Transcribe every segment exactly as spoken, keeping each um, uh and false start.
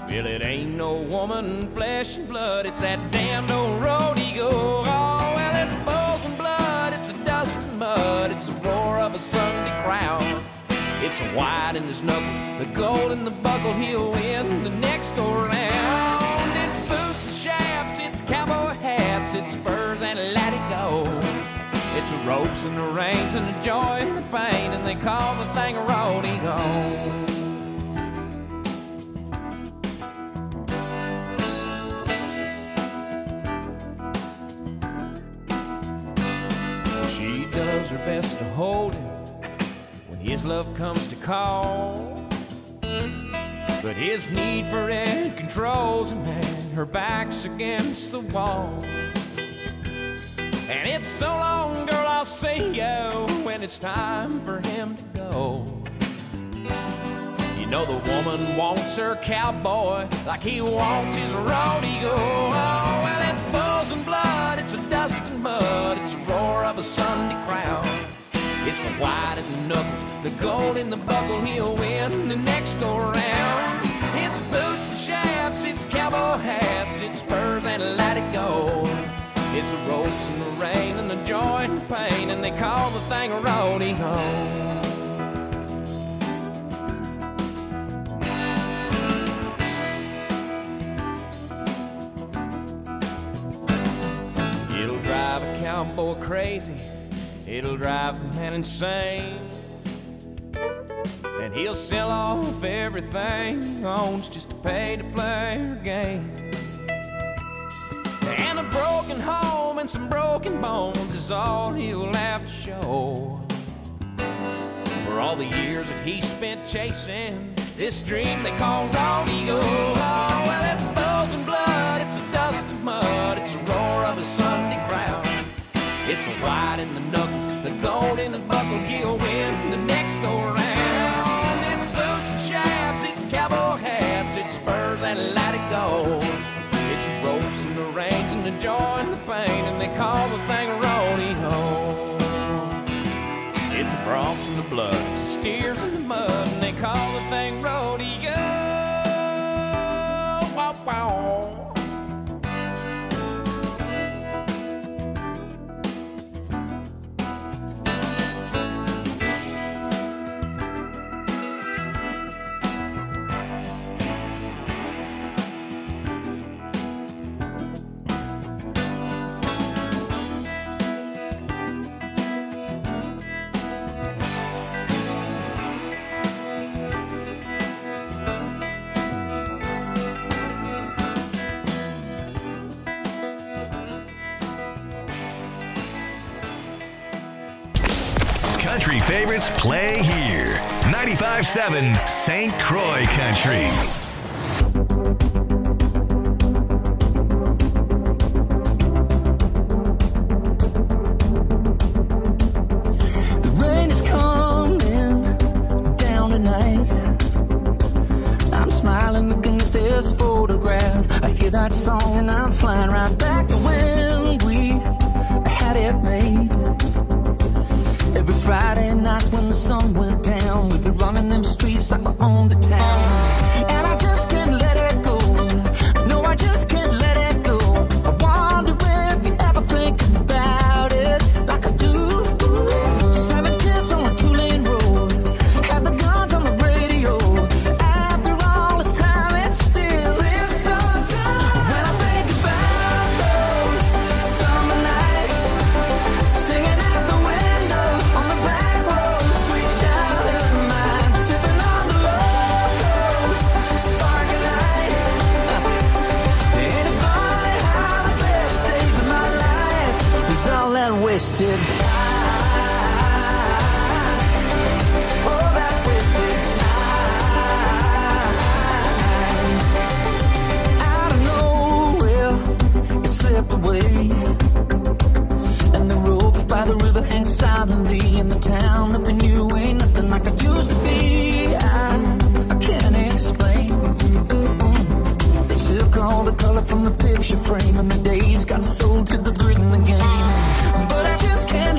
Well, it ain't no woman, flesh and blood, it's that damned old road ego. Oh, well, it's bulls and blood, it's a dust and mud, it's the roar of a Sunday crowd. It's the white in his knuckles, the gold in the buckle, he'll win the next go round. It's boots and chaps, it's cowboy hats, it's spurs and let it go. It's the ropes and the reins and the joy and the pain, and they call the thing a road ego. She does her best to hold him when his love comes to call, but his need for it controls him, and her back's against the wall. And it's so long, girl, I'll see you when it's time for him to go. You know the woman wants her cowboy like he wants his road ego. Oh, well, it's bulls and blood, it's a dust and mud, it's the roar of a Sunday crowd. It's the white in the knuckles, the gold in the buckle, he'll win the next go round. It's boots and chaps, it's cowboy hats, it's spurs and let it go. It's the ropes and the rain and the joy and the pain, and they call the thing a rodeo. It'll drive a cowboy crazy, it'll drive a man insane, and he'll sell off everything he owns just to pay to play her game. And a broken home and some broken bones is all he'll have to show for all the years that he spent chasing this dream they call rodeo. Oh, well, it's bulls and blood, it's a dust and mud, it's the roar of a Sunday crowd. It's the white in the knuckles, the gold in the buckle, he'll win the next go round. It's boots and chaps, it's cowboy hats, it's spurs and let it go. It's ropes and the reins and the joy and the pain, and they call the thing a rodeo. It's the broncs and the blood, it's the steers and the mud, and they call the thing rodeo. Wow, wow. Country favorites play here. ninety-five point seven Saint Croix Country. The rain is coming down tonight. I'm smiling looking at this photograph. I hear that song and I'm flying right back to when we had it made. Every Friday night when the sun went down, we'd be running them streets like we owned the town. And I just can't let it go. No, I just can't let it go. I wonder if you ever think about it like I do. Seven kids on a two-lane road, had the guns on the radio. After all this time, it still feels so good. When I think about those summer nights, singing out the window on the back road, sweet childhood mine, sipping on the locals, sparkling light. Ain't it funny how the best days of my life is all that wasted time? Oh, that wasted time. Out of nowhere, it slipped away, and the rope by the river hangs silently in the town that we knew ain't nothing like it used to be. I, I can't explain. Mm. They took all the color from the picture frame, and the days got sold to the grit in the game. But I just can't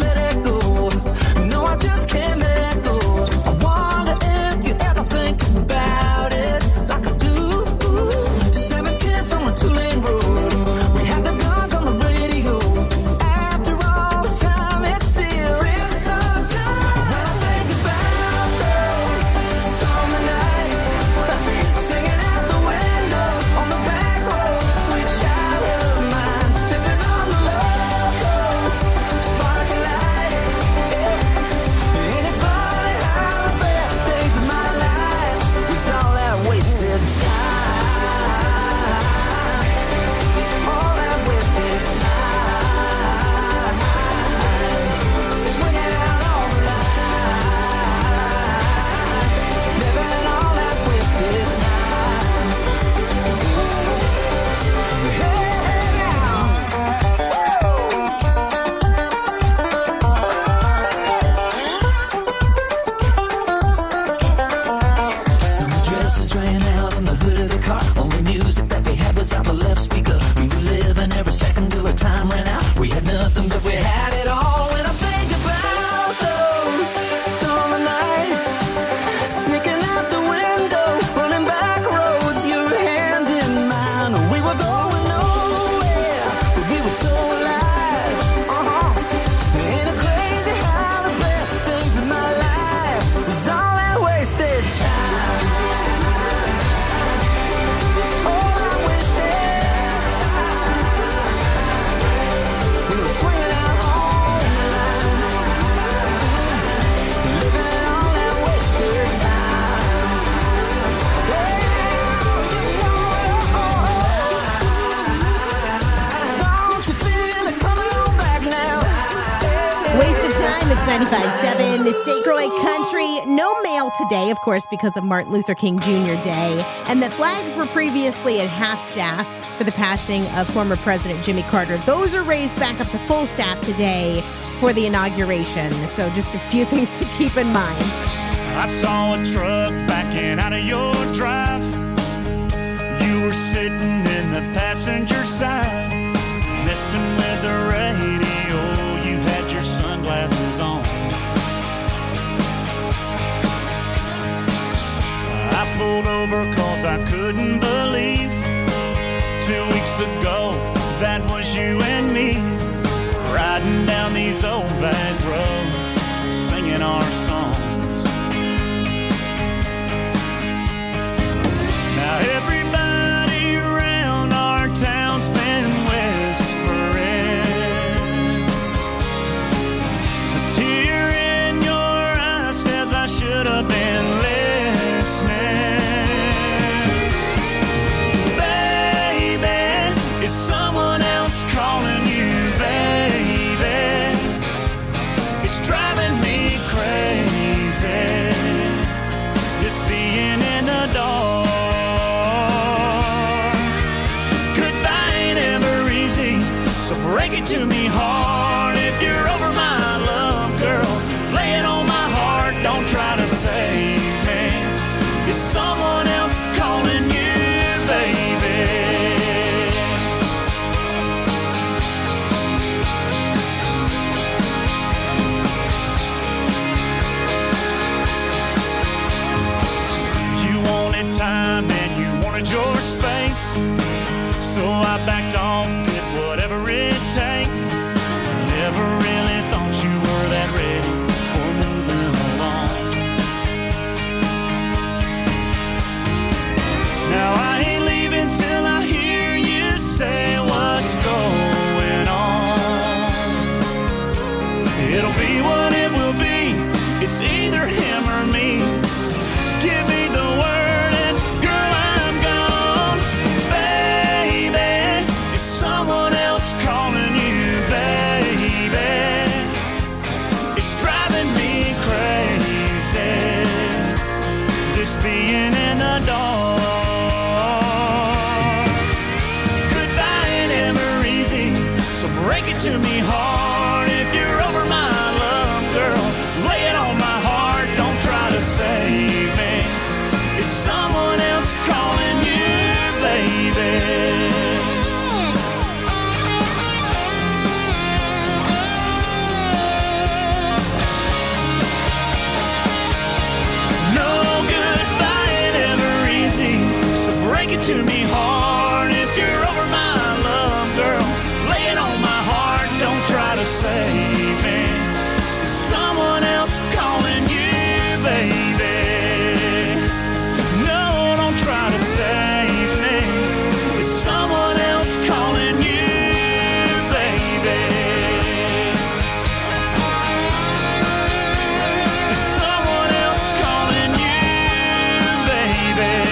ninety-five point seven Saint Croix Country. No mail today, of course, because of Martin Luther King Junior Day. And the flags were previously at half staff for the passing of former President Jimmy Carter. Those are raised back up to full staff today for the inauguration. So just a few things to keep in mind. I saw a truck backing out of your drive. You were sitting in the passenger side, messing with the radio. You had your sunglasses on. I pulled over cause I couldn't believe two weeks ago that was you and me, riding down these old back roads, singing our songs. Now everybody around our town's been whispering, a tear in your eye says I should have been listening. Baby, is someone else calling you, baby? It's driving me crazy, this being in the dark. So break it to me hard if you're over my love, girl. Lay it on my heart, don't try to save me. Is someone else calling you, baby? You wanted time and you wanted your space, so I backed off, did whatever it takes. Never really thought you were that ready for moving along. Now I ain't leaving till I hear you say what's going on. It'll be what it will be, it's either him or me. Give me the word and girl, I'm gone. Baby, is someone else calling you, baby? It's driving me crazy, this being in the dark. Goodbye ain't ever easy, so break it to me hard if you're over my love, girl. Lay it on my heart, don't try to save me. Is someone else calling you, baby? Break it to me hard if you're over my love, girl. Lay it on my heart, don't try to save me. Is someone else calling you, baby? No, don't try to save me. Is someone else calling you, baby? Is someone else calling you, baby?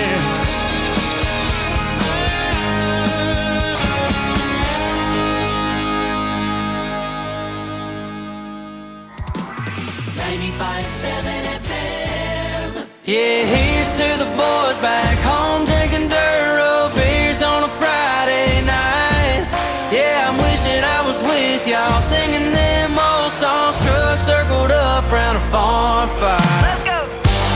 Yeah, here's to the boys back home drinking Duro beers on a Friday night. Yeah, I'm wishing I was with y'all singing them old songs, trucks circled up round a farm fire. Let's go!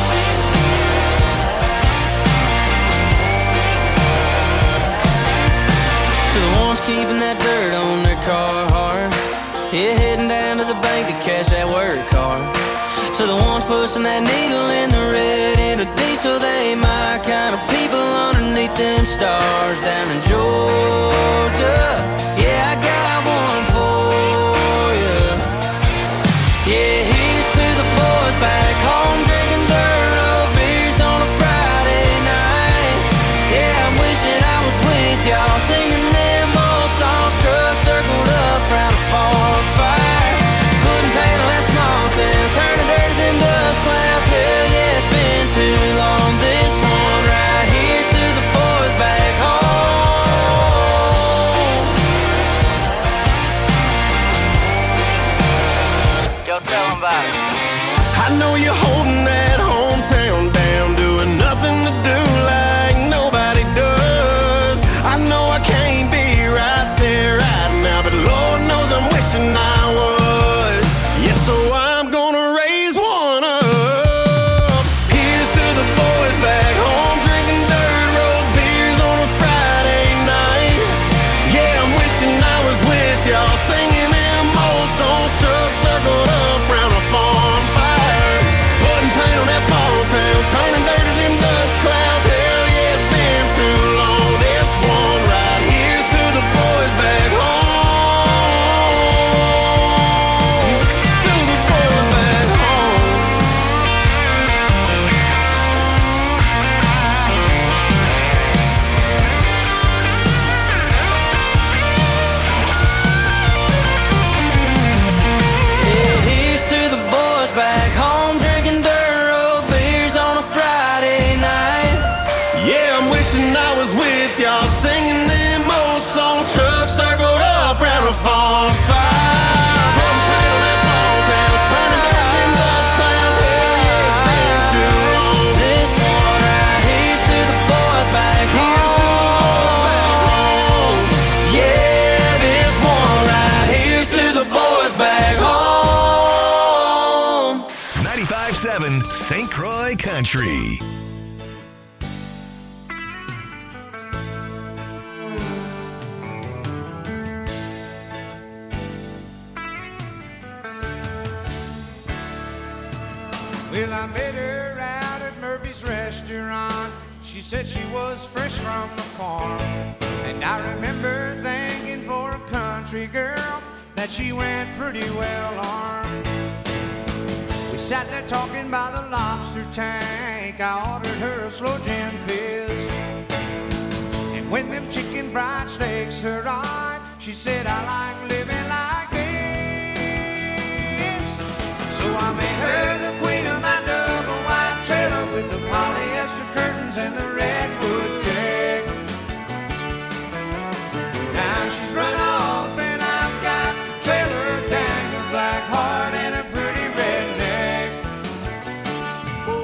To the ones keeping that dirt on their car hard, yeah, heading down to the bank to cash that work card. To the ones pushing that needle in the red in a diesel, they my kind of people underneath them stars down in Georgia. Yeah, I got one for you. Yeah, here's to the boys back home drinking Duro beers on a Friday night. Yeah, I'm wishing I was with y'all singing them old songs, trucks circled up round a farm fire. Couldn't pay the last month and turn it dirty them dust clouds. Hell yeah, it's been too long. This one right here's to the boys back home. wishing I was with y'all, singing them old songs. Trucks circled up round a farm fire. From town to small town, trying to get them bus clowns. Hell yeah, it's been too long. This one right here's to the boys back home. Yeah, this one right here's to the boys back home. ninety-five point seven Saint Croix Country. Well, I met her out at Murphy's restaurant. She said she was fresh from the farm. And I remember thinking for a country girl that she went pretty well armed. We sat there talking by the lobster tank. I ordered her a slow gin fizz. And when them chicken fried steaks arrived, she said, I like living like this. So I made her the queen of my double wide trailer with the polyester curtains and the redwood deck. Now she's run off and I've got the trailer, dang, a black heart and a pretty redneck. Woo.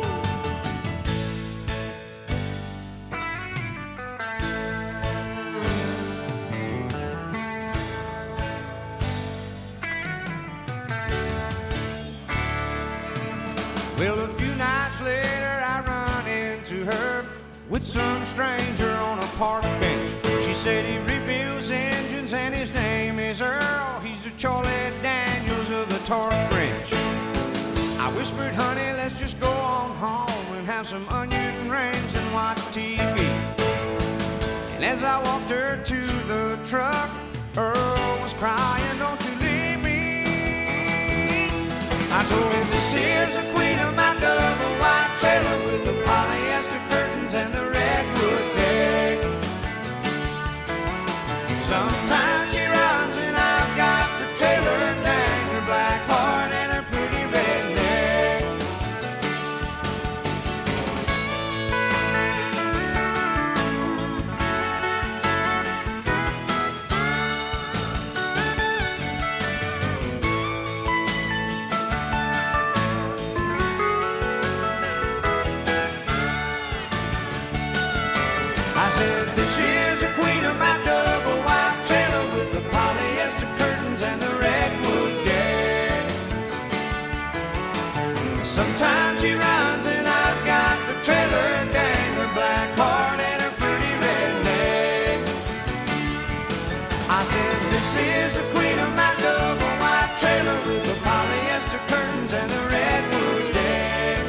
Well, a few nights later I run into her with some stranger on a park bench. She said he rebuilds engines and his name is Earl. He's the Charlie Daniels of the torque wrench. I whispered, honey, let's just go on home and have some onion rings and watch T V. And as I walked her to the truck, Earl was crying, don't you leave me. I told him, this here's the queen of my double wide trailer with the polyester curtains and the redwood deck. Sometimes she runs and I've got the trailer, dang, her black heart and her pretty redneck. I said, this is the queen of my double wide trailer with the polyester curtains and the redwood deck. Sometimes she runs and I've got the trailer, dang, her black heart and her pretty redneck. I said, this is the queen of my double wide trailer with the polyester curtains and the redwood deck.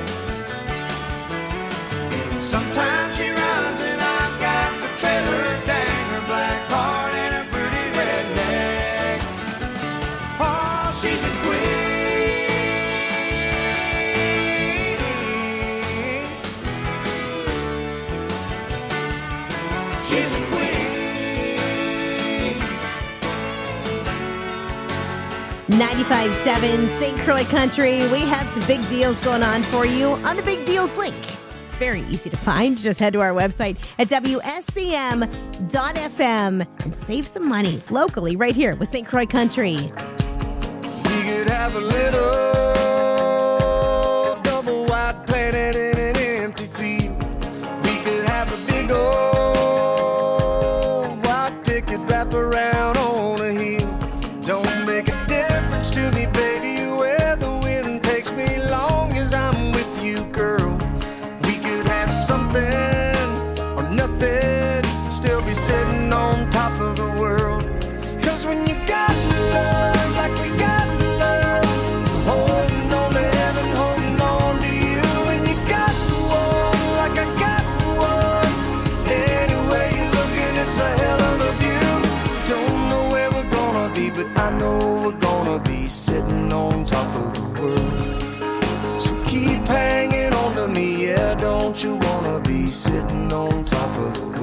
Sometimes she runs and I've got the trailer, dang, her black heart and her pretty redneck. Oh, she's a queen. She's a queen. ninety-five point seven Saint Croix Country. We have some big deals going on for you on the Big Deals link. It's very easy to find. Just head to our website at W S C M dot F M and save some money locally right here with Saint Croix Country. We could have a little double wide planet in an empty field. We could have a big old white picket wrap around on a hill. Don't make a difference to me, baby, where the wind takes me, long as I'm with you, girl. We could have something or nothing, still be sitting on top of the world. Cause when you got love like we got love, holding on to heaven, holding on to you. When you got one like I got one, anyway you're looking, it's a hell of a view. Don't know where we're gonna be, but I know we're gonna be sitting on top of the world. So keep hanging on to me, yeah, don't you wanna be sitting on top of the world?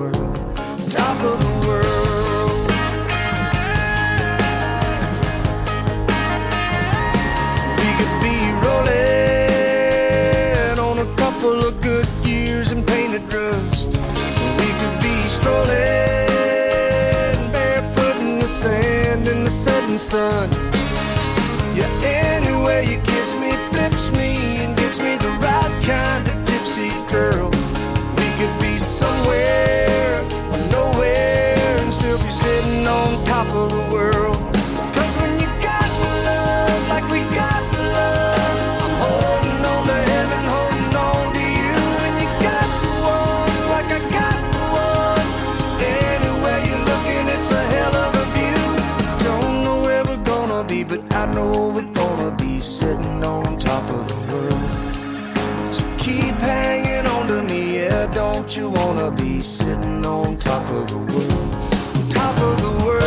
setting sun. Yeah, anyway you kiss me, flips me, and gives me the right kind of tipsy girl. We could be somewhere or nowhere and still be sitting on top of the world. Cause when you got love like we got love, I'm holding on to heaven, holding on to you. When you got one like I got one, anywhere you're looking it's a hell of a view. Don't know where we're gonna be, but I know we're gonna be sitting on top of the world. So keep hanging on to me, yeah, don't you wanna be sitting on top of the world, top of the world.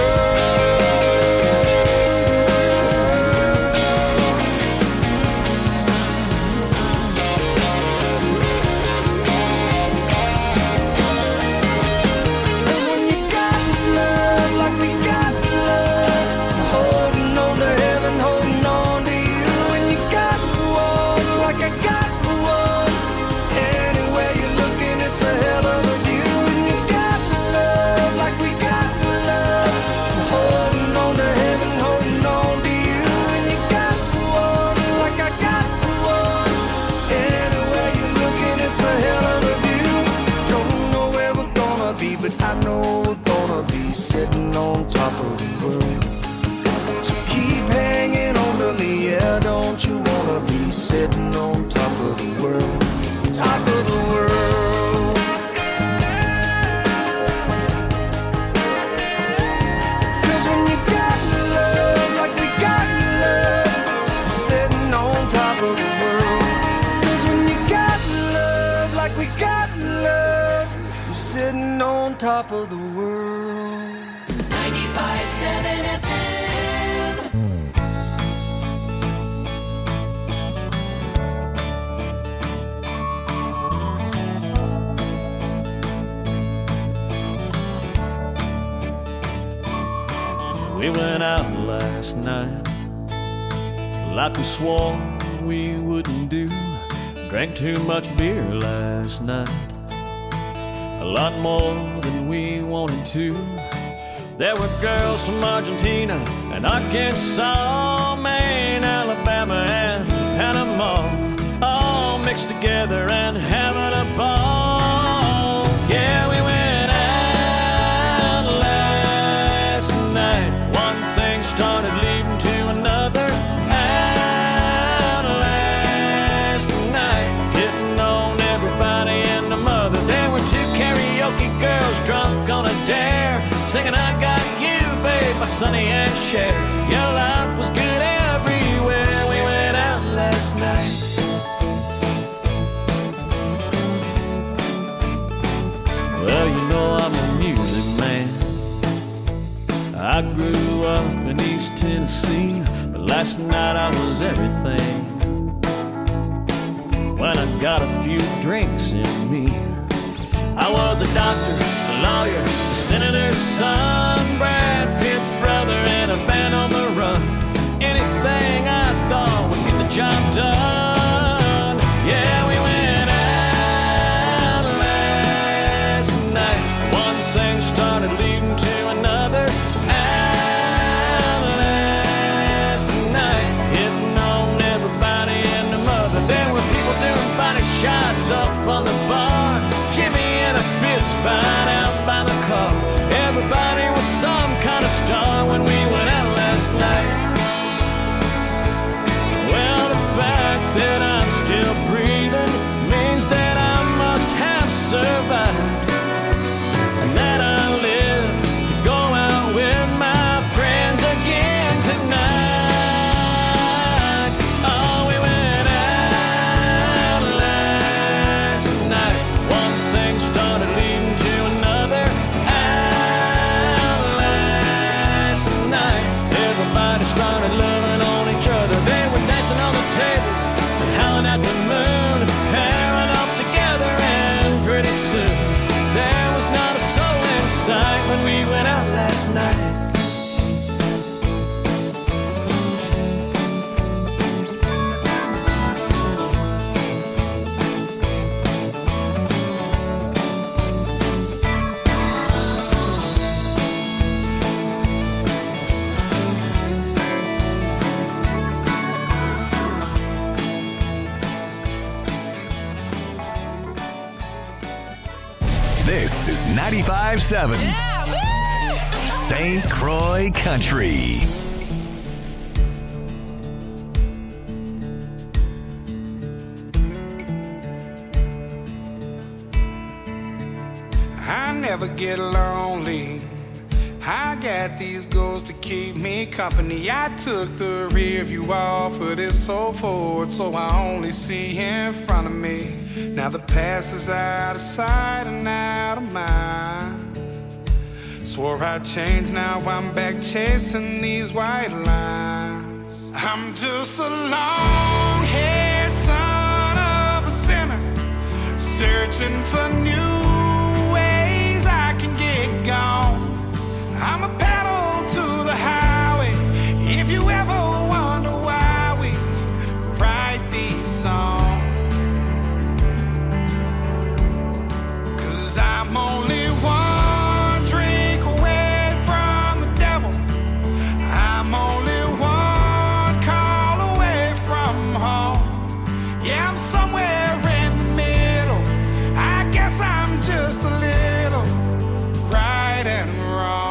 Sitting on top of the world. So keep hanging on to me, yeah, don't you wanna be sitting on top of the world, top of the world. Cause when you got love like we got love, sitting on top of the world. Cause when you got love like we got love, you're sitting on top of the world. ninety-five point seven F M. We went out last night like we swore we wouldn't do. Drank too much beer last night, a lot more than we wanted to. There were girls from Argentina and Arkansas, Maine, Alabama, and Panama, all mixed together and having a ball. Yeah, we went out last night. One thing started leading to another. Out last night, hitting on everybody and the mother. There were two karaoke girls drunk on a dare, singing I Got You, babe, by Sonny and Cher. Your life was good everywhere. We went out last night. Well, you know I'm a music man. I grew up in East Tennessee, but last night I was everything. When I got a few drinks in me, I was a doctor, a lawyer, a senator's son, Brad Pitt's brother, and a band on the run. Anything I thought would get the job done. Yeah, we went out last night. One thing started leading to another. Out last night, hitting on everybody and the mother. There were people doing body shots up on the bar. Jimmy and a fist fight out by the car. Everybody was some kind of star when we went out last night. Well, the fact that I'm still breathing means that I must have survived, and that I live to go out with my friends again tonight. Oh, we went out last night. One thing started leading to another. Out last night, everybody started loving on each other. They were dancing on the tables and howling at the moon, pairing off together, and pretty soon there was not a soul in sight when we went out last night. This is ninety-five seven Saint Croix Country. I never get lonely. I got these goals to keep me company. I took the rear view off of this so forward, so I only see in front of me. Now the past is out of sight and out of mind. Swore I'd change, now I'm back chasing these white lines. I'm just a long-haired son of a sinner, searching for new ways I can get gone. I'm a pedal to the highway. If you ever wonder why we write these songs, 'cause I'm only one drink away from the devil. I'm only one call away from home. Yeah, I'm somewhere in the middle. I guess I'm just a little right and wrong.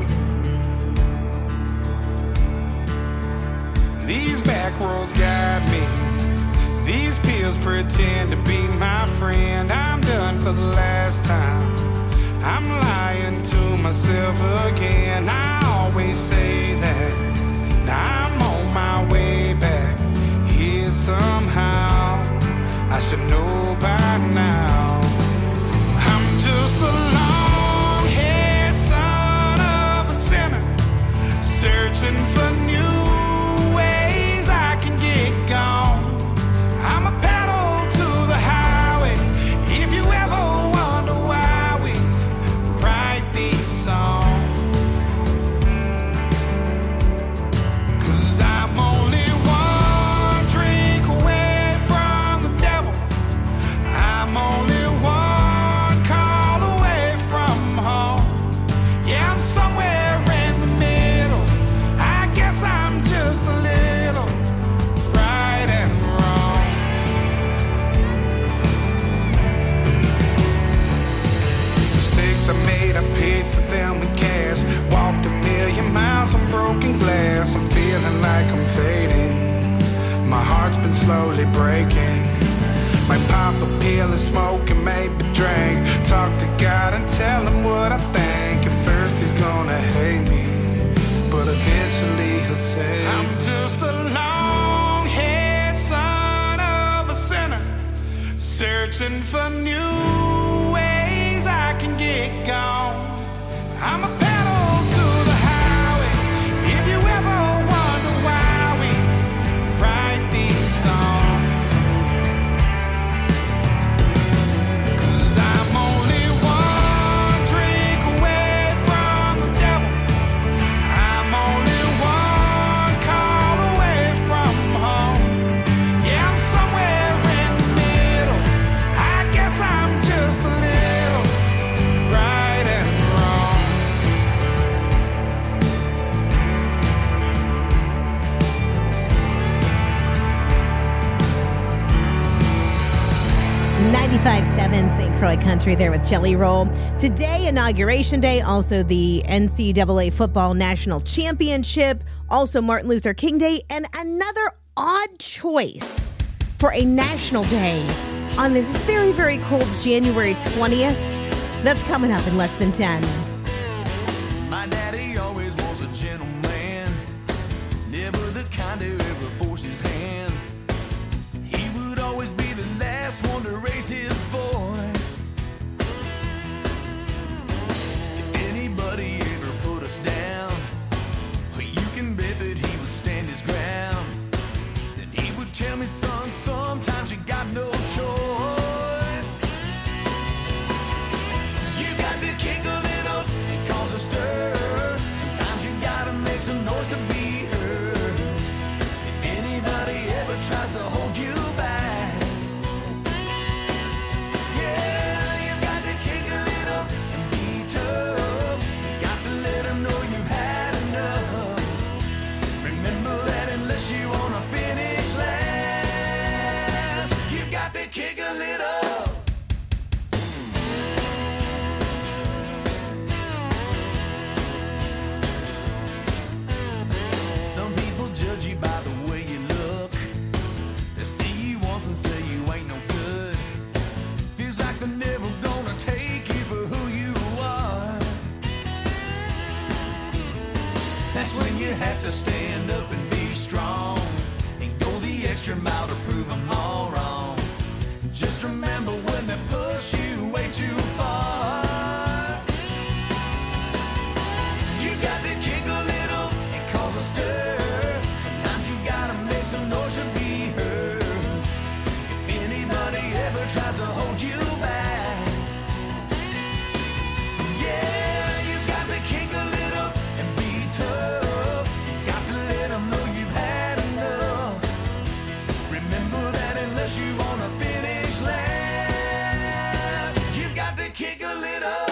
These back roads guide me. These pills pretend to be my friend. I'm done for the last time. I'm lying to myself again. I always say that. Now I'm on my way back here somehow. I should know by now. I'm just a long-haired son of a sinner, searching for new gone. I'm a pedal to the highway. If you ever wonder why we write these songs, 'cause I'm only one drink away from the devil. I'm only one call away from home. Yeah, I'm somewhere in the middle. I guess I'm just a little right and wrong. Mistakes I made, I paid for them in cash. Walked a million miles on broken glass. I'm feeling like I'm fading. My heart's been slowly breaking. Might pop a pill and smoke and maybe drink. Talk to God and tell him what I think. At first he's gonna hate me, but eventually he'll say, I'm just a long-haired son of a sinner, searching for new ways I can get gone. I'm a pedal to the highway. If you ever wonder why we write these songs, 'cause I'm only one drink away from the devil. I'm only one call away from home. Yeah, I'm somewhere in the middle. I guess I'm just a little right and wrong. ninety-five seven Saint Croix Country there with Jelly Roll. Today, Inauguration Day, also the N C double A Football National Championship, also Martin Luther King Day, and another odd choice for a national day on this very, very cold January twentieth. That's coming up in less than ten. My daddy always was a gentleman, never the kind to ever force his hand. He would always be the last one to raise his voice. If anybody ever put us down, you can bet that he would stand his ground. Then he would tell me, son, sometimes you got no choice. You got to kick a little and cause a stir. Sometimes you gotta make some noise to be heard. If anybody ever tries to hold you back, have to stand up and be strong and go the extra mile to prove them all wrong. Just remember when they push you way too far, you got to kick a little and cause a stir. Sometimes you gotta make some noise to be heard. If anybody ever tries to hold you back, yeah, you got to kick a little and be tough. Got to let them know you've had enough. Remember that unless you wanna finish last, you got to kick a little.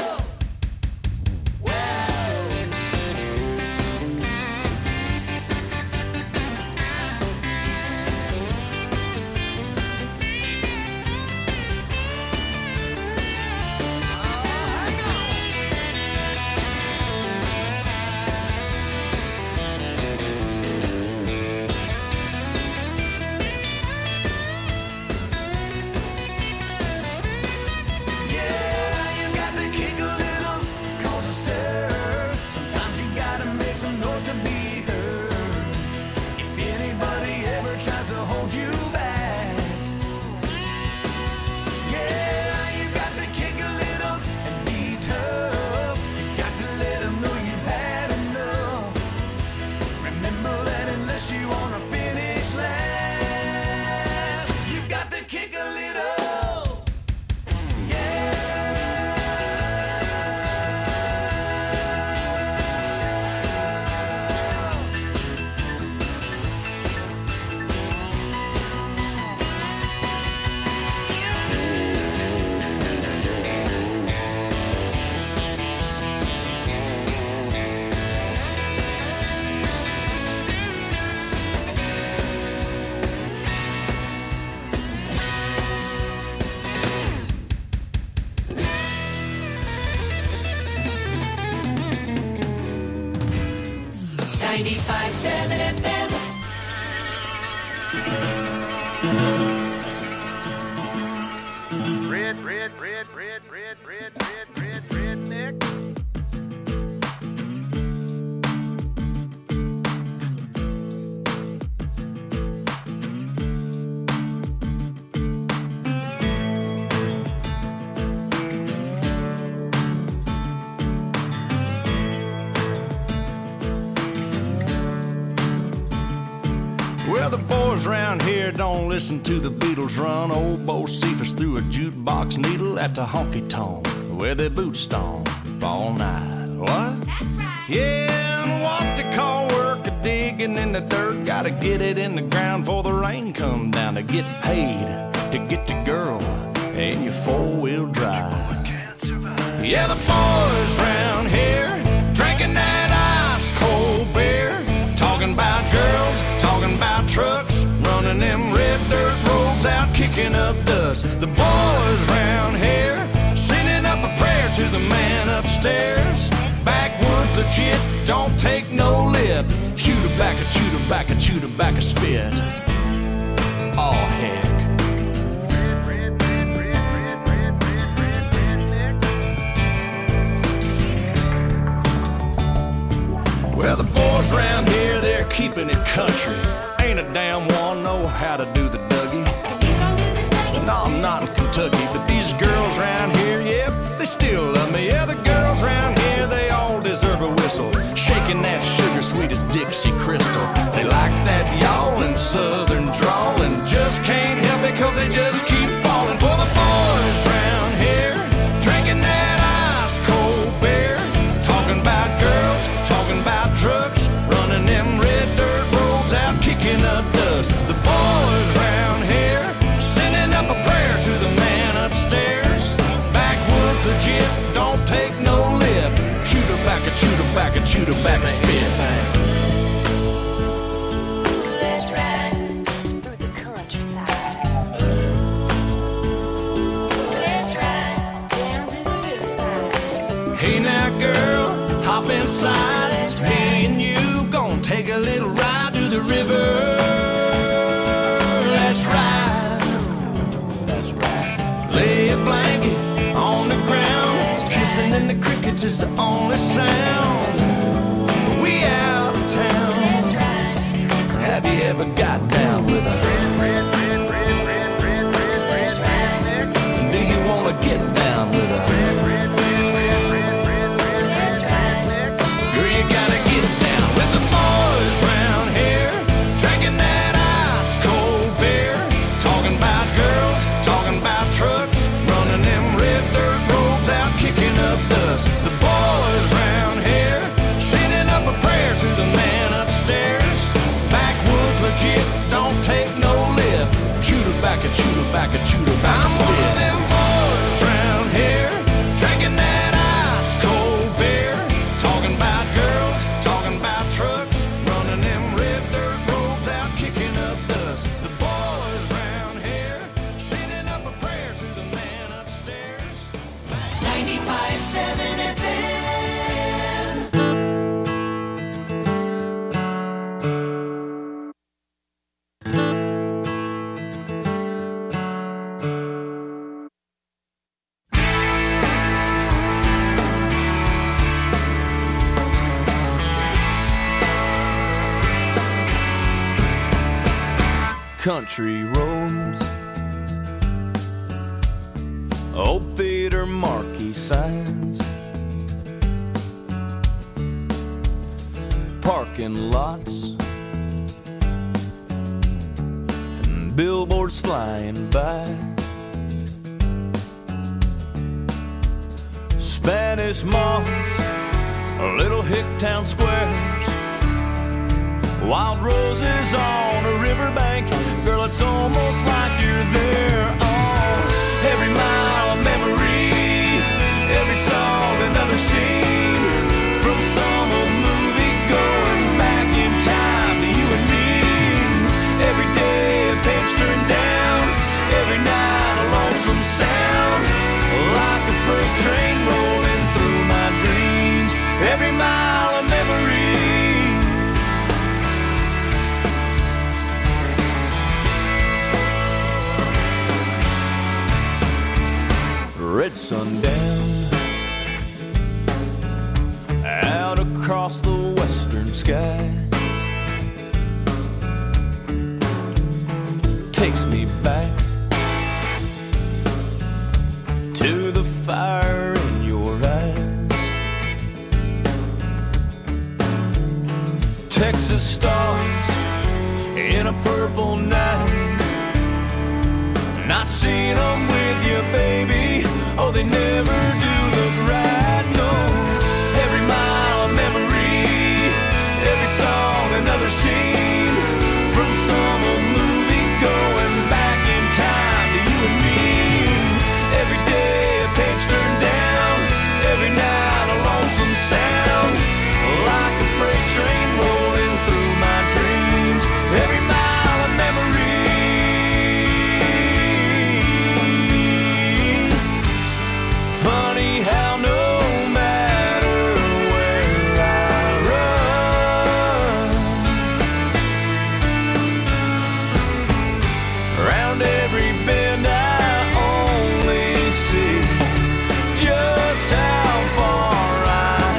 ninety-five seven F M. Red, red, red, red, red, red, red, red, redneck. Well, the boys round here don't listen to the Beatles run. Old Bo Cephas threw a jukebox needle at the honky-tonk where their boots stomp all night. What? That's right. Yeah, and what they call work a digging in the dirt. Gotta get it in the ground before the rain come down to get paid to get the girl in your four-wheel drive. Yeah, the boys round here drinking that ice-cold beer, talking about girls, talking about trucks, running them red dirt roads out, kicking up dust. The boys round here sending up a prayer to the man upstairs. Backwoods legit, don't take no lip. Shoot her back, a shoot her back, a shoot her back, a spit. Oh heck. Well, the boys round here, they're keeping it country. Ain't a damn one know how to do the Dougie. No, I'm not in Kentucky, but these girls round here, yep, they still love me. Yeah, the girls round here, they all deserve a whistle. Shaking that sugar sweet as Dixie Crystal. They like that yawling southern drawl and just can't help it cause they just keep falling for the boys round here, drinking that ice cold beer, talking about girls, talking about trucks, running them red dirt roads out, kicking up dust. The boys round here sending up a prayer to the man upstairs. Backwoods legit, don't take no lip. Shoot her back, a shoot her back, a shoot her back, a spit. Let's ride through the countryside. Let's ride down to the riverside. Hey now girl, hop inside. Me and you gonna take a little ride to the river. Let's ride. Let's ride. Lay a blanket on the ground. Kissing in the crickets is the only sound. We out of town. ever got down with a red, red, red, red, red, red, red, red, red? Do you wanna get down with a red, red, red, red, red, red, red, red? Girl, you gotta get down with the boys round here, drinking that ice cold beer, talking about girls, talking about trucks, running them red dirt roads out, kicking up dust. The boys round here, sending up a prayer to the man upstairs. Backwoods legit, don't take no lip. Shoot her back and shoot her back and shoot her back. I'm one of them boys round here, drinking that ice cold beer, talking about girls, talking about trucks, running them red dirt roads out, kicking up dust. The boys round here, sending up a prayer to the man upstairs. ninety-five point seven F M. Country roads, old theater marquee signs, parking lots, and billboards flying by, Spanish moss, little hick town squares, wild roses on a riverbank. Girl, it's almost like you're there. Oh, every mile a memory, every song another scene, from some old movie going back in time to you and me. Every day a page turned down, every night a lonesome sound, like a freight train rolling through my dreams. Every mile a memory. Red sundown out across the western sky takes me back to the fire in your eyes. Texas stars in a purple night, not seeing them with you, baby. Oh, they never do look right, no. Every mile a memory, every song another scene, from some old movie going back in time to you and me. Every day a page turned down, every night a lonesome sound, like a freight train rolling through my dreams. Every mile a memory. Funny how no matter where I run, around every bend I only see just how far I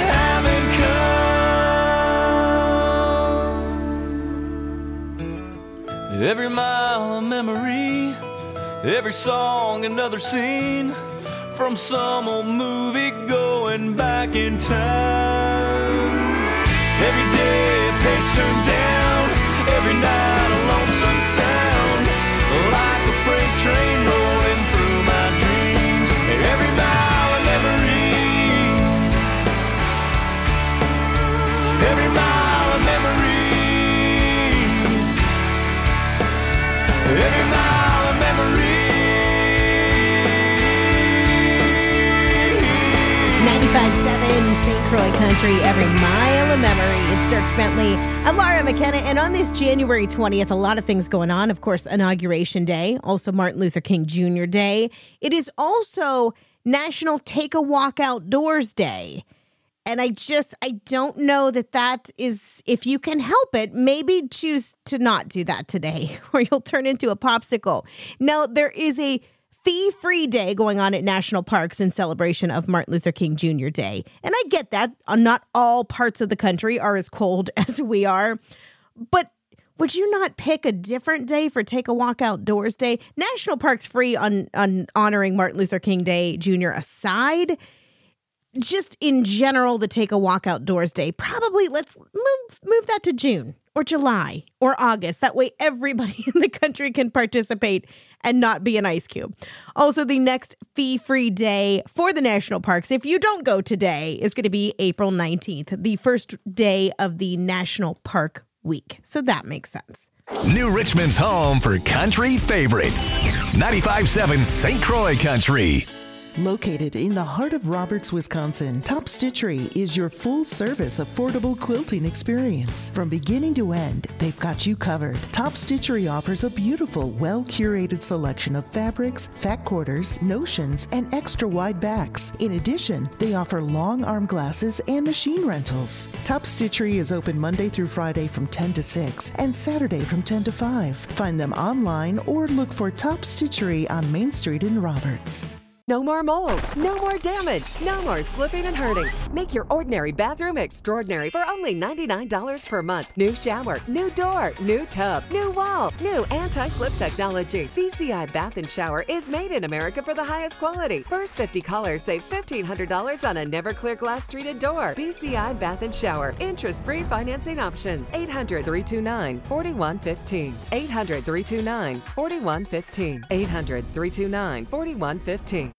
haven't come. Every mile a memory, every song another scene, from some old movie going back in time. Every day a page turned down, every night a lonesome sound, like a freight train rolling through my dreams. Every mile a memory, every mile a memory, every mile a memory. ninety-five point seven Saint Croix Country, every mile a memory. It's Dirk Bentley. I'm Laura McKenna, and on this January twentieth, a lot of things going on. Of course, Inauguration Day, also Martin Luther King Junior Day. It is also National Take a Walk Outdoors Day. And I just, I don't know that that is, if you can help it, maybe choose to not do that today, or you'll turn into a popsicle. Now, there is a fee-free day going on at national parks in celebration of Martin Luther King Junior Day. And I get that. Not all parts of the country are as cold as we are. But would you not pick a different day for Take a Walk Outdoors Day? National Park's free on, on honoring Martin Luther King Day Junior aside. Just in general, the Take a Walk Outdoors Day, probably let's move move that to June or July or August. That way everybody in the country can participate and not be an ice cube. Also, the next fee-free day for the national parks, if you don't go today, is going to be April nineteenth, the first day of the National Park Week. So that makes sense. New Richmond's home for country favorites. ninety-five point seven Saint Croix Country. Located in the heart of Roberts, Wisconsin, Top Stitchery is your full-service affordable quilting experience. From beginning to end, they've got you covered. Top Stitchery offers a beautiful, well-curated selection of fabrics, fat quarters, notions, and extra-wide backs. In addition, they offer long arm glasses and machine rentals. Top Stitchery is open Monday through Friday from ten to six and Saturday from ten to five. Find them online or look for Top Stitchery on Main Street in Roberts. No more mold, no more damage, no more slipping and hurting. Make your ordinary bathroom extraordinary for only ninety-nine dollars per month. New shower, new door, new tub, new wall, new anti-slip technology. B C I Bath and Shower is made in America for the highest quality. First fifty callers save fifteen hundred dollars on a never clear glass treated door. B C I Bath and Shower. Interest-free financing options. eight hundred, three two nine, four one one five. eight hundred, three two nine, four one one five. eight hundred, three two nine, four one one five.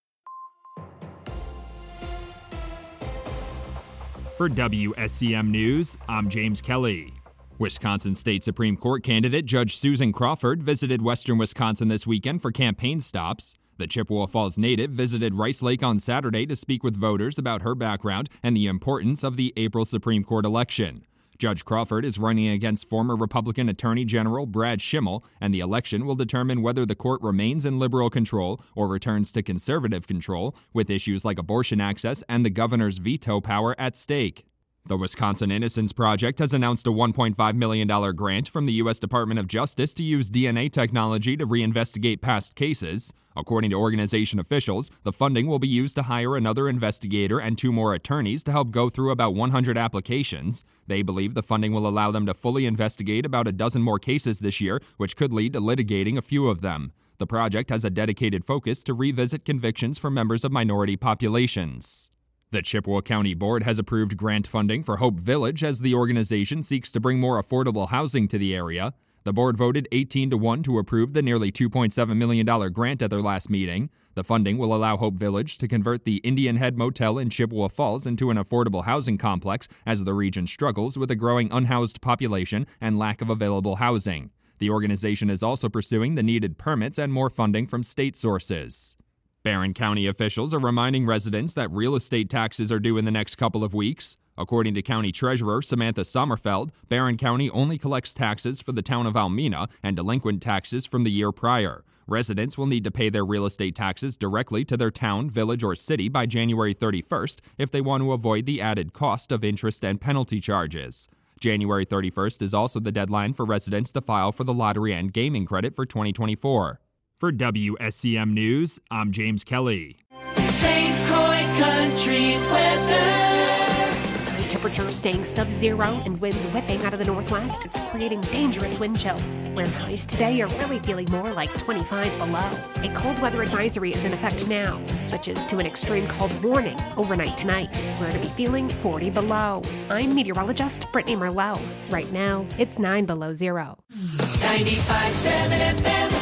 For W S C M News, I'm James Kelly. Wisconsin State Supreme Court candidate Judge Susan Crawford visited western Wisconsin this weekend for campaign stops. The Chippewa Falls native visited Rice Lake on Saturday to speak with voters about her background and the importance of the April Supreme Court election. Judge Crawford is running against former Republican Attorney General Brad Schimmel, and the election will determine whether the court remains in liberal control or returns to conservative control, with issues like abortion access and the governor's veto power at stake. The Wisconsin Innocence Project has announced a one point five million dollars grant from the U S Department of Justice to use D N A technology to reinvestigate past cases. According to organization officials, the funding will be used to hire another investigator and two more attorneys to help go through about one hundred applications. They believe the funding will allow them to fully investigate about a dozen more cases this year, which could lead to litigating a few of them. The project has a dedicated focus to revisit convictions for members of minority populations. The Chippewa County Board has approved grant funding for Hope Village as the organization seeks to bring more affordable housing to the area. The board voted eighteen to one to approve the nearly two point seven million dollars grant at their last meeting. The funding will allow Hope Village to convert the Indian Head Motel in Chippewa Falls into an affordable housing complex as the region struggles with a growing unhoused population and lack of available housing. The organization is also pursuing the needed permits and more funding from state sources. Barron County officials are reminding residents that real estate taxes are due in the next couple of weeks. According to County Treasurer Samantha Sommerfeld, Barron County only collects taxes for the town of Almena and delinquent taxes from the year prior. Residents will need to pay their real estate taxes directly to their town, village, or city by January thirty-first if they want to avoid the added cost of interest and penalty charges. January thirty-first is also the deadline for residents to file for the lottery and gaming credit for twenty twenty-four. For W S C M News, I'm James Kelly. Saint Croix Country weather. Temperatures staying sub-zero and winds whipping out of the northwest. It's creating dangerous wind chills. Wind highs today are really feeling more like twenty-five below. A cold weather advisory is in effect now and switches to an extreme cold warning overnight tonight. We're to be feeling forty below. I'm meteorologist Brittany Merlot. Right now, it's nine below zero. ninety-five point seven F M.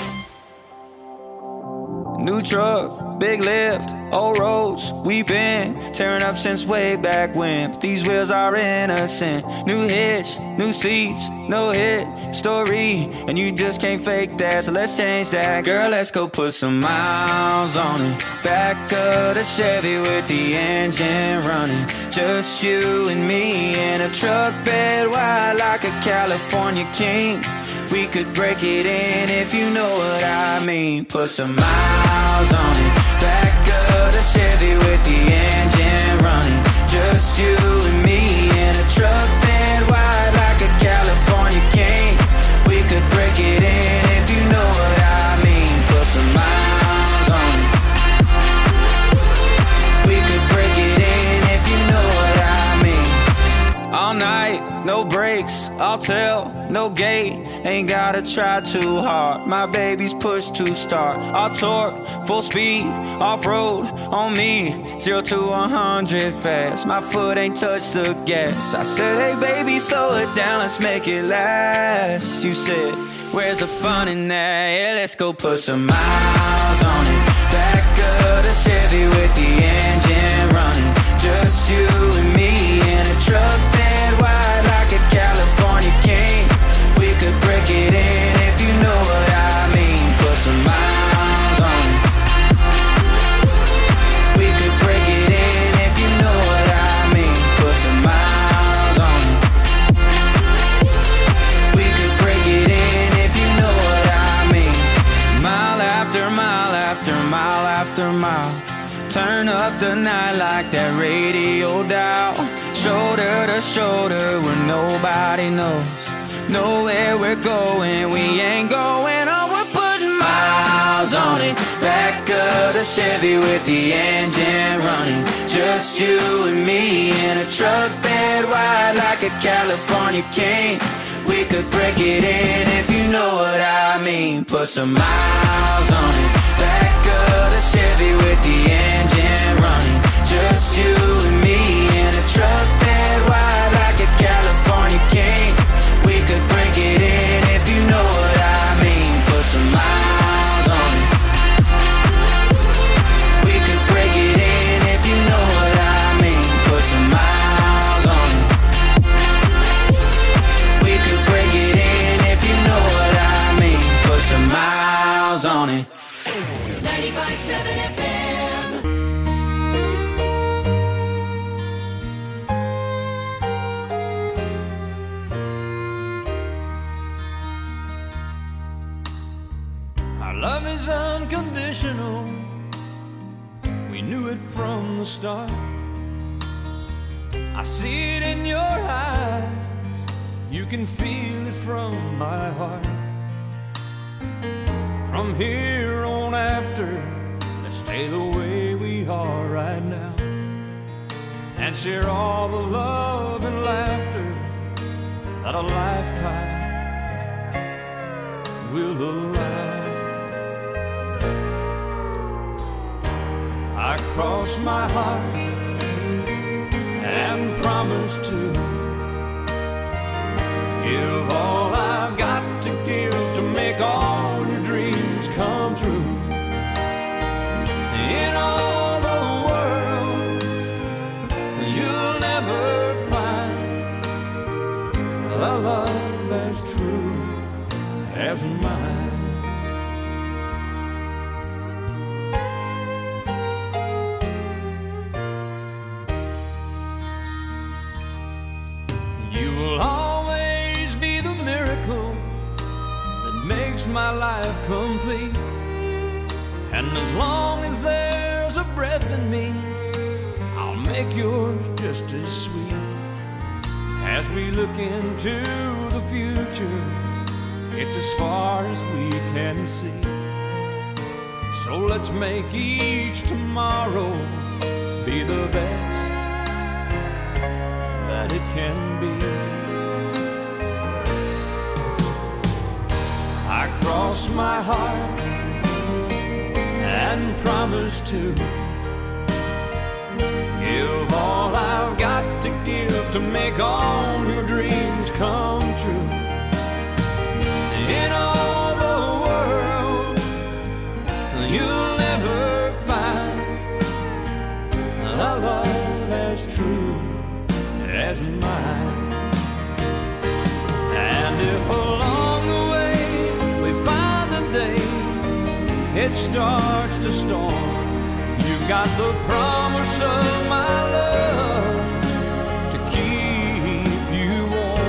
New truck, big lift, old roads, we been tearing up since way back when. But these wheels are innocent. New hitch, new seats, no hit story, and you just can't fake that, so let's change that. Girl, let's go put some miles on it. Back of the Chevy with the engine running. Just you and me in a truck bed wide like a California king. We could break it in if you know what I mean. Put some miles on it. Back of the Chevy with the engine running. Just you and me in a truck bed wide like a California king. We could break it in if you know what I mean. Put some miles on it. We could break it in if you know what I mean. All night, no break. brakes, I'll tell, no gate. Ain't gotta try too hard. My baby's push to start. I'll torque, full speed, off-road on me. Zero to one hundred fast. My foot ain't touched the gas. I said, hey baby, slow it down, let's make it last. You said, where's the fun in that? Yeah, let's go put some miles on it. Back of the Chevy with the engine running. Just you and me in a truck that wide like a California king. We could break it in if you know what I mean. Put some miles on it. We could break it in if you know what I mean. Put some miles on it. We could break it in if you know what I mean. Mile after mile after mile after mile. Turn up the night like that radio dial. Shoulder to shoulder where nobody knows. Know where we're going, we ain't going on. We're putting miles on it. Back of the Chevy with the engine running. Just you and me in a truck bed wide like a California king. We could break it in if you know what I mean. Put some miles on it. Back of the Chevy with the engine running. Just you and me in a truck bed wide like a California king. We could break it in if you know what I mean. Put some miles on it. We could break it in if you know what I mean. Put some miles on it. We could break it in if you know what I mean. Put some miles on it. ninety-five point seven F M. Our love is unconditional. We knew it from the start. I see it in your eyes. You can feel it from my heart. From here on after, let's stay the way we are right now, and share all the love and laughter that a lifetime will allow. I cross my heart and promise to give all I've got to give to make all your dreams come true. In all the world, you'll never find a love as true as mine. You will always be the miracle that makes my life complete. And as long as there's a breath in me, I'll make yours just as sweet. As we look into the future, it's as far as we can see. So let's make each tomorrow be the best that it can be. I cross my heart and promise to give all I've got to give to make all your dreams come true. In all the world, you'll never find a love as true as mine. And if along the way we find a day it starts to storm, you've got the promise of my love to keep you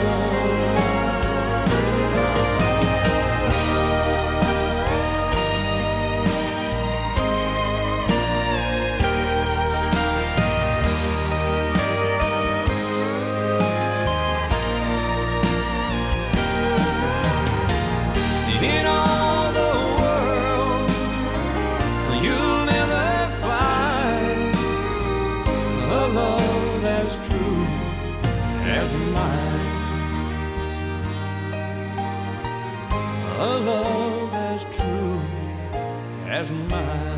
in all the world, you'll never find a love as true as mine. a love as true as mine.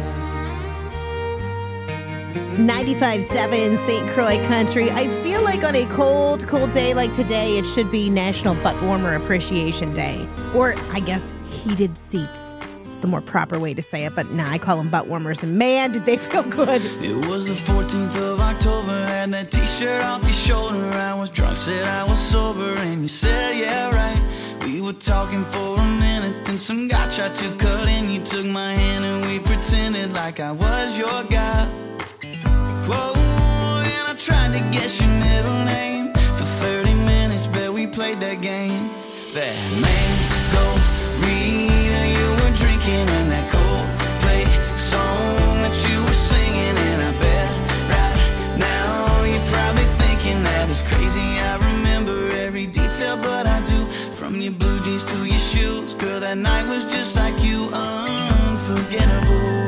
ninety-five point seven Saint Croix Country. I feel like on a cold, cold day like today, it should be National Butt Warmer Appreciation Day. Or, I guess, heated seats. It's the more proper way to say it, but nah, I call them butt warmers, and man, did they feel good. It was the fourteenth of October, had that t-shirt off your shoulder. I was drunk, said I was sober, and you said, yeah, right. We were talking for a minute, then some guy tried to cut in. You took my hand and we pretended like I was your guy. Whoa, and I tried to guess your middle name. For thirty minutes, bet we played that game. That mango Rita you were drinking, and that Coldplay song that you were singing. And I bet right now you're probably thinking that it's crazy I remember every detail, but I do. From your blue jeans to your shoes, girl, that night was just like you, unforgettable.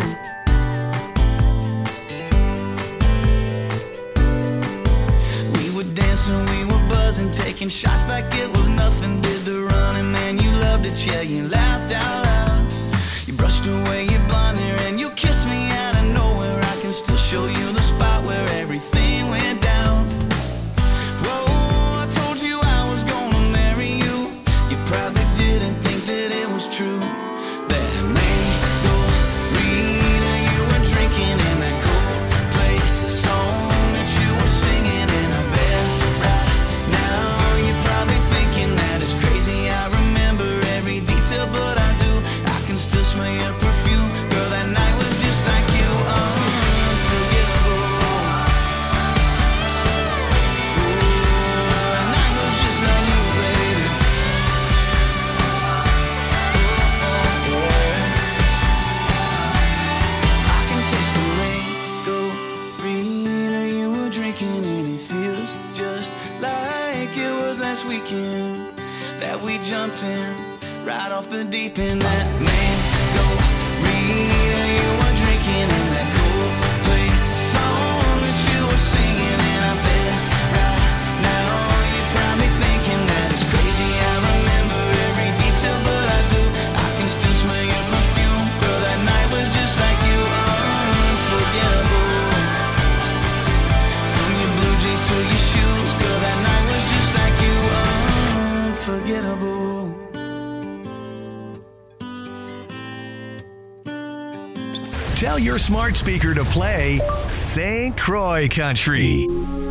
And we were buzzing, taking shots like it was nothing. Did the running, man, you loved it, yeah, you laughed out loud. You brushed away your blonde hair and you kissed me out of nowhere. I can still show you the spot where everything went down. Whoa, I told you I was gonna marry you. You probably didn't think that it was true. That mango Rita you were drinking, and that Coldplay song that you were singing. And I bet but I do, I can still smell your perfume. Girl, that night was just like you, unforgettable. Ooh, that night was just like you, baby. Oh, yeah. I can taste the mango Rita you were drinking, and it feels just like it was last weekend that we jumped in right off the deep end. That mango Rita you were drinking, and that Coldplay song that you were singing. And I bet right now you're probably thinking that it's crazy I remember every detail, but I do. I can still smell your perfume. Girl, that night was just like you, unforgettable. From your blue jeans to your shoes, girl, that night was just like you, unforgettable. Tell your smart speaker to play Saint Croix Country.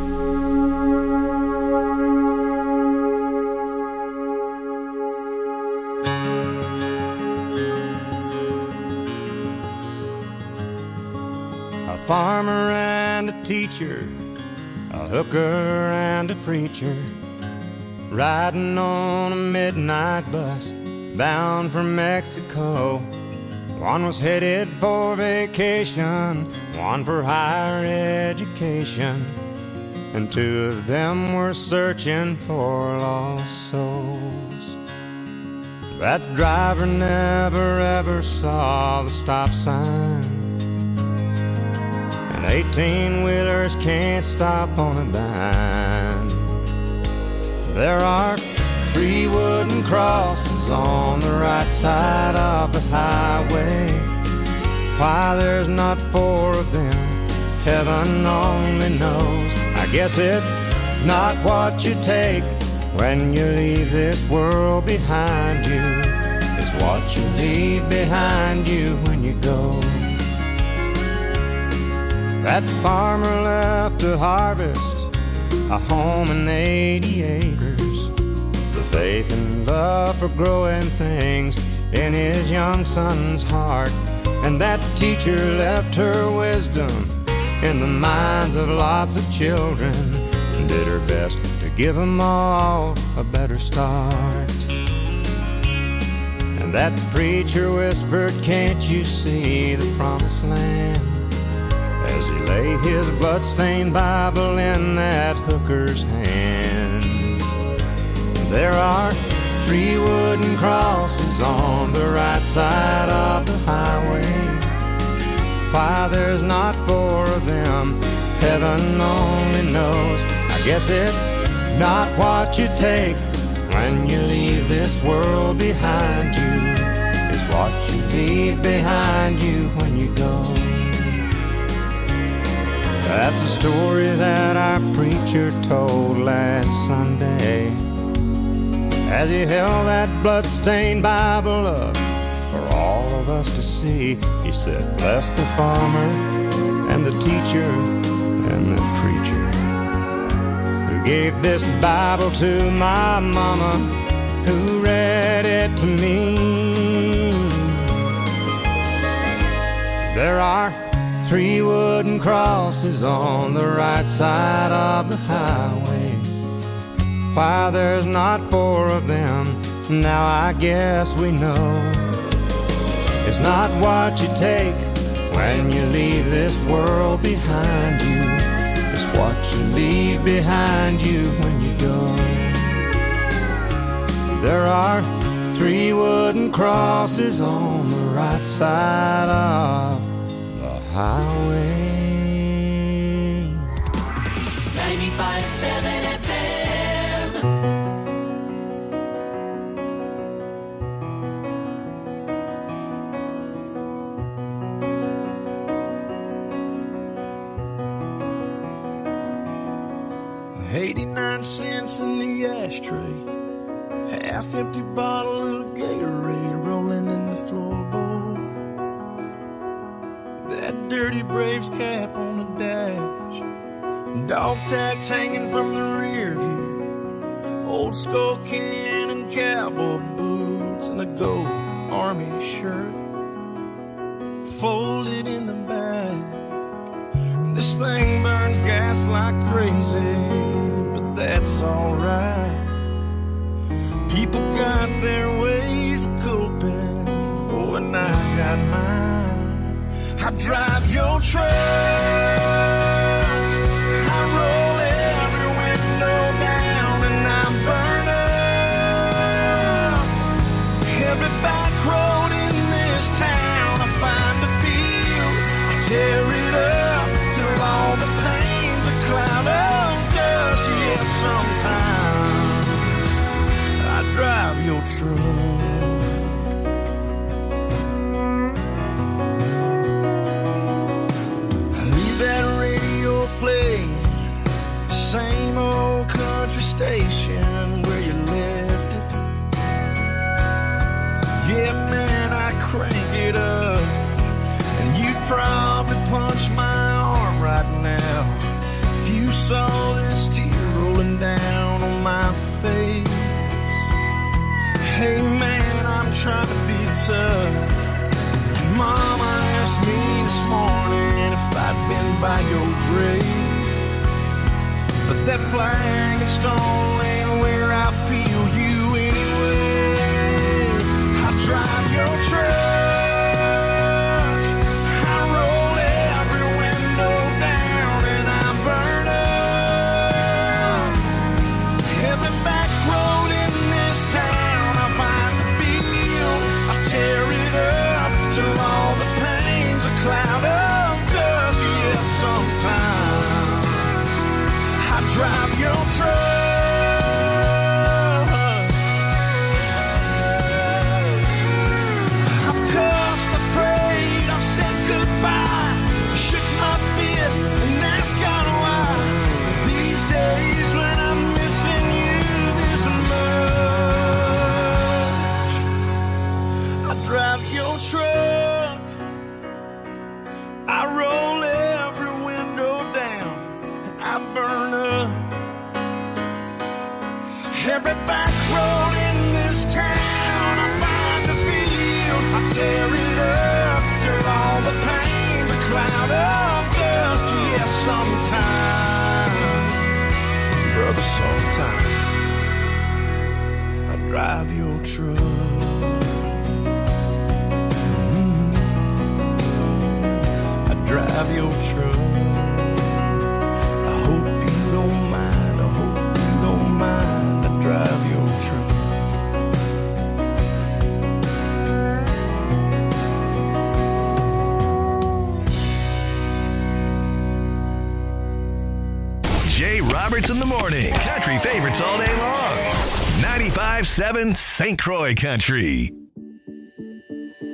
A farmer and a teacher, a hooker and a preacher, riding on a midnight bus bound for Mexico. One was headed for vacation, one for higher education, and two of them were searching for lost souls. That driver never ever saw the stop sign, and eighteen-wheelers can't stop on a dime. There are three wooden crosses on the right side of the highway. Why there's not four of them, heaven only knows. I guess it's not what you take when you leave this world behind you. It's what you leave behind you when you go. That farmer left to harvest a home and eighty acres, faith and love for growing things in his young son's heart. And that teacher left her wisdom in the minds of lots of children, and did her best to give them all a better start. And that preacher whispered, can't you see the promised land, as he laid his bloodstained Bible in that hooker's hand. There are three wooden crosses on the right side of the highway. Why there's not four of them, heaven only knows. I guess it's not what you take when you leave this world behind you. what you leave behind you when you go. That's a story that our preacher told last Sunday as he held that blood-stained Bible up for all of us to see. He said, bless the farmer and the teacher and the preacher who gave this Bible to my mama, who read it to me. There are three wooden crosses on the right side of the highway. Why there's not four of them, now I guess we know. It's not what you take when you leave this world behind you, it's what you leave behind you when you go. There are three wooden crosses on the right side of the highway. ninety-five point seven F M. eighty-nine cents in the ashtray, half empty bottle of Gatorade rolling in the floorboard. That dirty Braves cap on the dash, dog tags hanging from the rear view, old skull can and cowboy boots, and a gold army shirt folded in the back. This thing burns gas like crazy, but that's alright. People got their ways of coping, oh, and I got mine. I drive your truck, I roll every window down, and I burn up every back road in this town. I find a field, I tear it up till all the pain's a cloud of dust. Yes, sometimes I drive your truck. I leave that radio playing, same old country station where you left it. Yeah, man, I crank it up, and you'd probably punch my arm right now if you saw this tear rolling down on my face. Hey man, I'm trying to be tough. Mama asked me this morning if I'd been by your grave, but that flag and stone ain't where I feel you anyway. I drive your truck, till all the pain's a cloud of dust. Yes, sometimes I drive your truck. I've cussed, I prayed, I've said goodbye, shook my fist and asked God why. These days when I'm missing you this much, I drive your truck, I roll every window down, and I burn up every back road in this town. I find a field, I tear it up till all the pain's a cloud of dust. Yes, sometime, brother, sometime I drive your truck. Drive your truck. I hope you don't mind, I hope you don't mind. I drive your truck. Jay Roberts in the morning. Country favorites all day long. ninety-five point seven Saint Croix Country.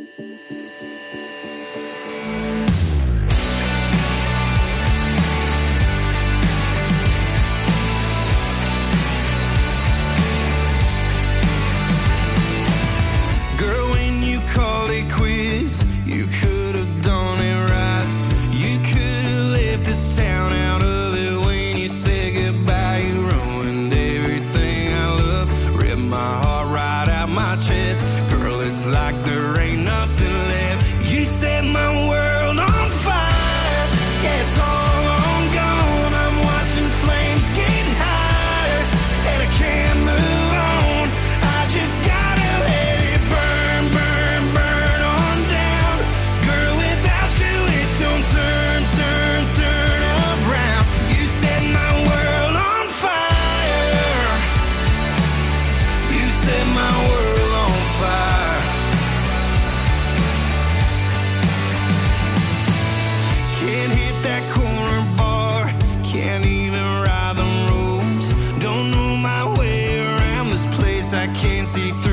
see through.